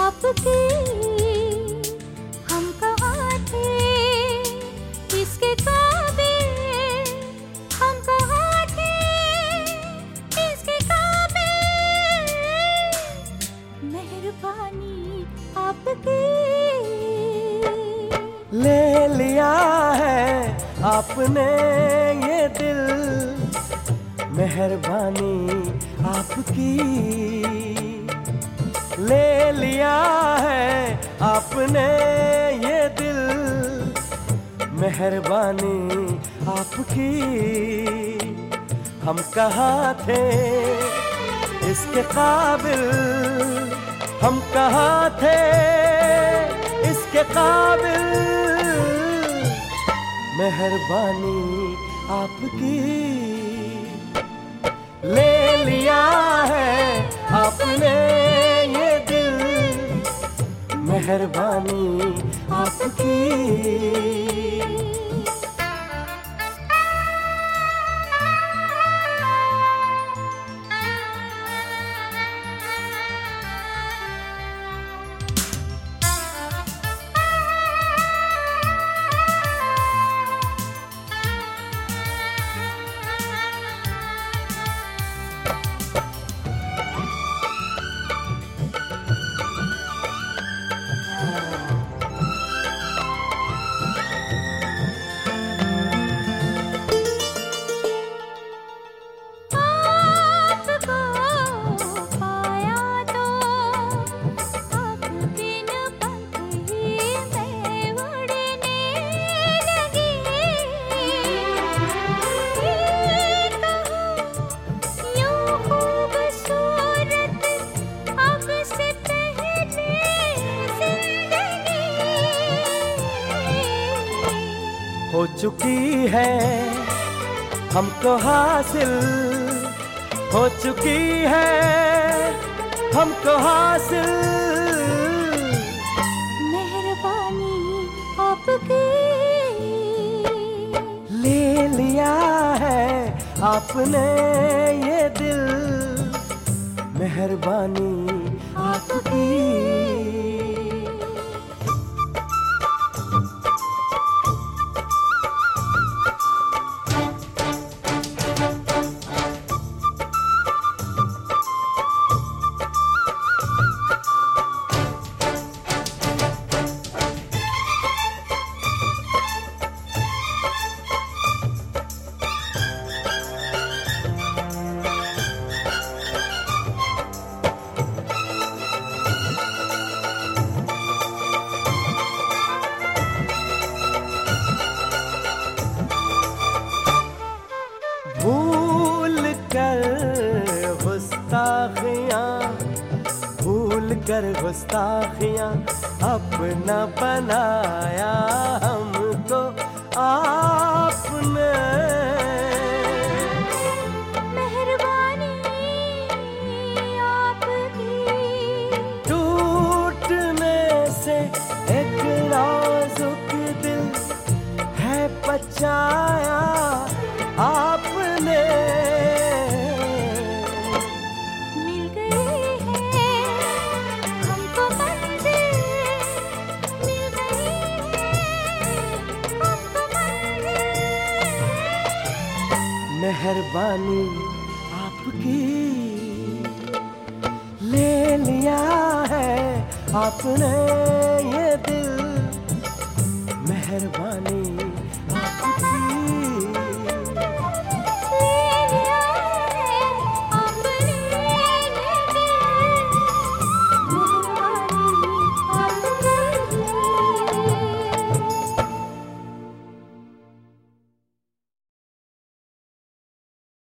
आपकी। हम कहाँ थे इसके काबिल, हम कहाँ थे इसके काबिल। मेहरबानी आपकी। ले लिया है आपने ये दिल, मेहरबानी आपकी। ले लिया है आपने ये दिल, मेहरबानी आपकी। हम कहाँ थे इसके काबिल, हम कहाँ थे इसके काबिल। मेहरबानी आपकी। ले लिया है आपने ये दिल, मेहरबानी आपकी। हो चुकी है हमको हासिल, हो चुकी है हमको हासिल। मेहरबानी आपकी। ले लिया है आपने ये दिल, मेहरबानी आपकी। भूल कर गुस्ताखियाँ अपना बनाया हमको आपने। मेहरबानी आपकी। टूटने से एक नाजुक दिल है बचाया आपने। मेहरबानी आपकी। ले लिया है आपने ये दिल, मेहरबानी